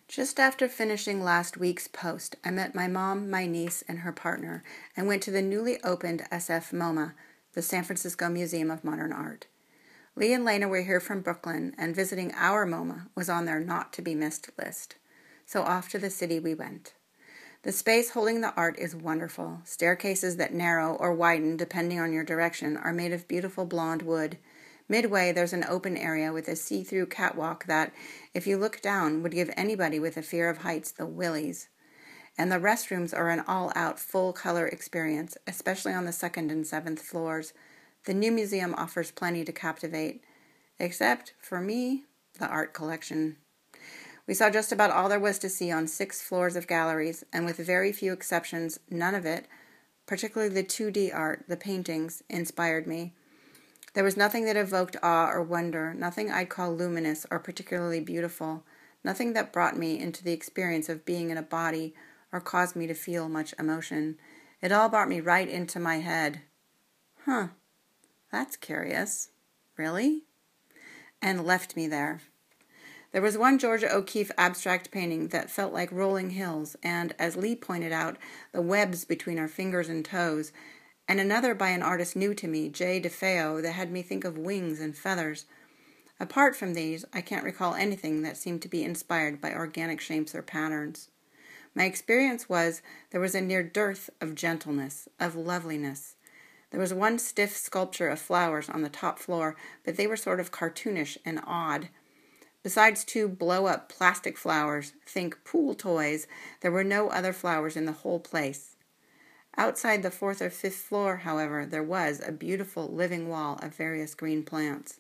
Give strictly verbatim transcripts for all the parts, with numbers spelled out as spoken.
Just after finishing last week's post, I met my mom, my niece, and her partner, and went to the newly opened S F MoMA, the San Francisco Museum of Modern Art. Lee and Lena were here from Brooklyn, and visiting our MoMA was on their not-to-be-missed list. So off to the city we went. The space holding the art is wonderful. Staircases that narrow or widen depending on your direction are made of beautiful blonde wood. Midway, there's an open area with a see-through catwalk that, if you look down, would give anybody with a fear of heights the willies. And the restrooms are an all-out, full-color experience, especially on the second and seventh floors. The new museum offers plenty to captivate, except, for me, the art collection. We saw just about all there was to see on six floors of galleries, and with very few exceptions, none of it, particularly the two D art, the paintings, inspired me. There was nothing that evoked awe or wonder, nothing I'd call luminous or particularly beautiful, nothing that brought me into the experience of being in a body or caused me to feel much emotion. It all brought me right into my head. Huh, that's curious. Really? And left me there. There was one Georgia O'Keeffe abstract painting that felt like rolling hills and, as Lee pointed out, the webs between our fingers and toes, and another by an artist new to me, Jay DeFeo, that had me think of wings and feathers. Apart from these, I can't recall anything that seemed to be inspired by organic shapes or patterns. My experience was there was a near dearth of gentleness, of loveliness. There was one stiff sculpture of flowers on the top floor, but they were sort of cartoonish and odd. Besides two blow-up plastic flowers, think pool toys, there were no other flowers in the whole place. Outside the fourth or fifth floor, however, there was a beautiful living wall of various green plants.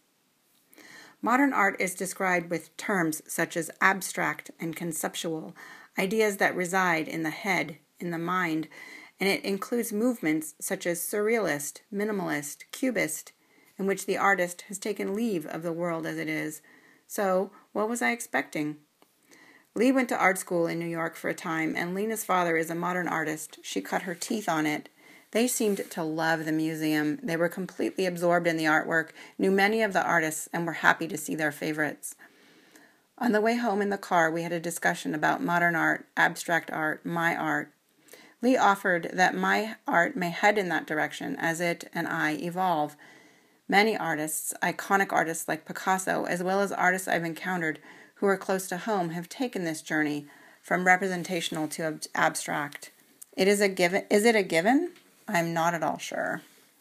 Modern art is described with terms such as abstract and conceptual, ideas that reside in the head, in the mind, and it includes movements such as surrealist, minimalist, cubist, in which the artist has taken leave of the world as it is. So, what was I expecting? Lee went to art school in New York for a time, and Lena's father is a modern artist. She cut her teeth on it. They seemed to love the museum. They were completely absorbed in the artwork, knew many of the artists, and were happy to see their favorites. On the way home in the car, we had a discussion about modern art, abstract art, my art. Lee offered that my art may head in that direction as it and I evolve. Many artists, iconic artists like Picasso, as well as artists I've encountered who are close to home, have taken this journey from representational to ab- abstract. It is a given. Is it a given? I'm not at all sure.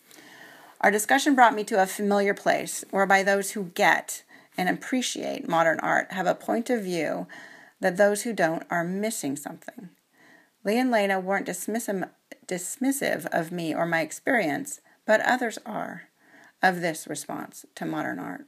Our discussion brought me to a familiar place whereby those who get and appreciate modern art have a point of view that those who don't are missing something. Lee and Lena weren't dismissive, dismissive of me or my experience, but others are, of this response to modern art.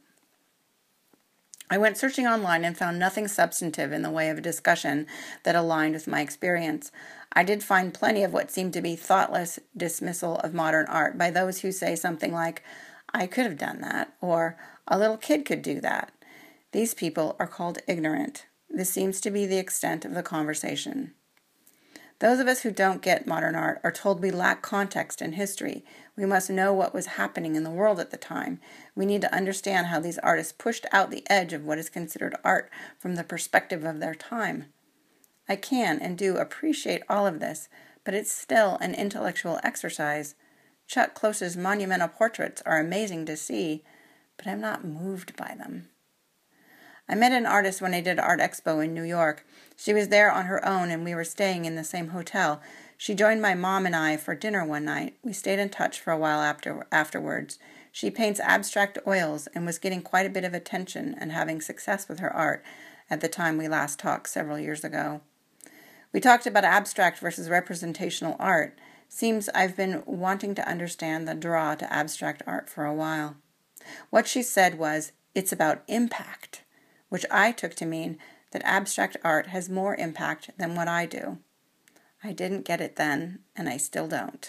I went searching online and found nothing substantive in the way of a discussion that aligned with my experience. I did find plenty of what seemed to be thoughtless dismissal of modern art by those who say something like, I could have done that, or a little kid could do that. These people are called ignorant. This seems to be the extent of the conversation. Those of us who don't get modern art are told we lack context and history. We must know what was happening in the world at the time. We need to understand how these artists pushed out the edge of what is considered art from the perspective of their time. I can and do appreciate all of this, but it's still an intellectual exercise. Chuck Close's monumental portraits are amazing to see, but I'm not moved by them. I met an artist when I did Art Expo in New York. She was there on her own, and we were staying in the same hotel. She joined my mom and I for dinner one night. We stayed in touch for a while after afterwards. She paints abstract oils and was getting quite a bit of attention and having success with her art at the time we last talked several years ago. We talked about abstract versus representational art. Seems I've been wanting to understand the draw to abstract art for a while. What she said was, it's about impact, which I took to mean that abstract art has more impact than what I do. I didn't get it then, and I still don't.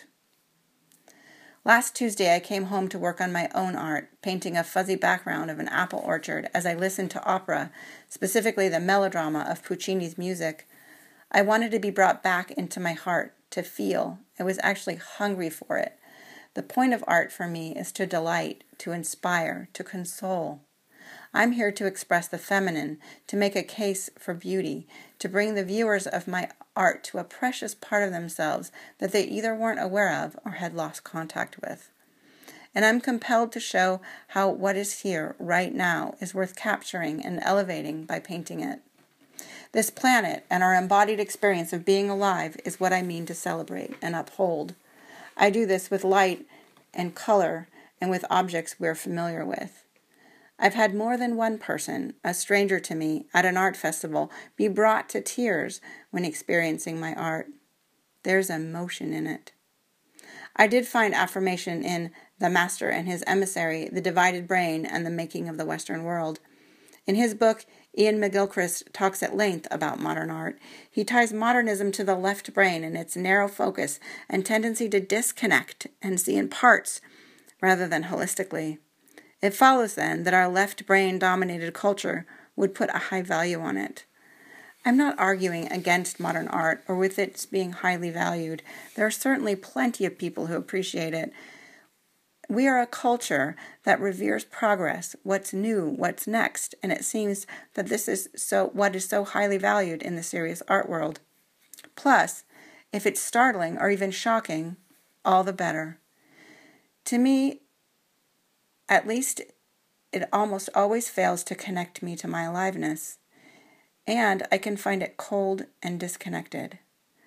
Last Tuesday, I came home to work on my own art, painting a fuzzy background of an apple orchard as I listened to opera, specifically the melodrama of Puccini's music. I wanted to be brought back into my heart, to feel. I was actually hungry for it. The point of art for me is to delight, to inspire, to console. I'm here to express the feminine, to make a case for beauty, to bring the viewers of my art to a precious part of themselves that they either weren't aware of or had lost contact with. And I'm compelled to show how what is here right now is worth capturing and elevating by painting it. This planet and our embodied experience of being alive is what I mean to celebrate and uphold. I do this with light and color and with objects we're familiar with. I've had more than one person, a stranger to me, at an art festival, be brought to tears when experiencing my art. There's emotion in it. I did find affirmation in The Master and His Emissary, The Divided Brain, and the Making of the Western World. In his book, Iain McGilchrist talks at length about modern art. He ties modernism to the left brain and its narrow focus and tendency to disconnect and see in parts rather than holistically. It follows, then, that our left brain-dominated culture would put a high value on it. I'm not arguing against modern art or with its being highly valued. There are certainly plenty of people who appreciate it. We are a culture that reveres progress, what's new, what's next, and it seems that this is so what is so highly valued in the serious art world. Plus, if it's startling or even shocking, all the better. To me, at least, it almost always fails to connect me to my aliveness, and I can find it cold and disconnected.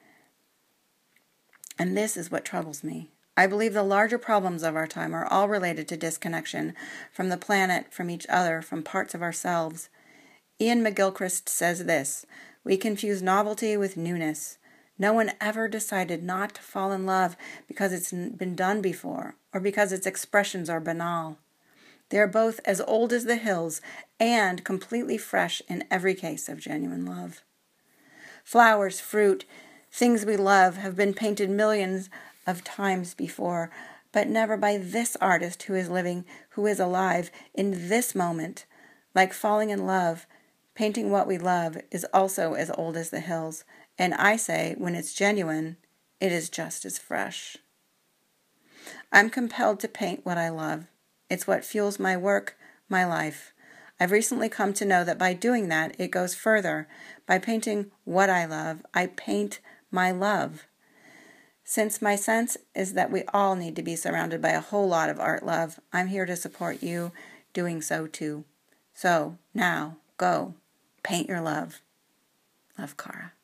And this is what troubles me. I believe the larger problems of our time are all related to disconnection from the planet, from each other, from parts of ourselves. Iain McGilchrist says this: we confuse novelty with newness. No one ever decided not to fall in love because it's been done before or because its expressions are banal. They are both as old as the hills and completely fresh in every case of genuine love. Flowers, fruit, things we love have been painted millions of times before, but never by this artist who is living, who is alive in this moment. Like falling in love, painting what we love is also as old as the hills, and I say when it's genuine, it is just as fresh. I'm compelled to paint what I love. It's what fuels my work, my life. I've recently come to know that by doing that, it goes further. By painting what I love, I paint my love. Since my sense is that we all need to be surrounded by a whole lot of art love, I'm here to support you doing so too. So, now, go, paint your love. Love, Cara.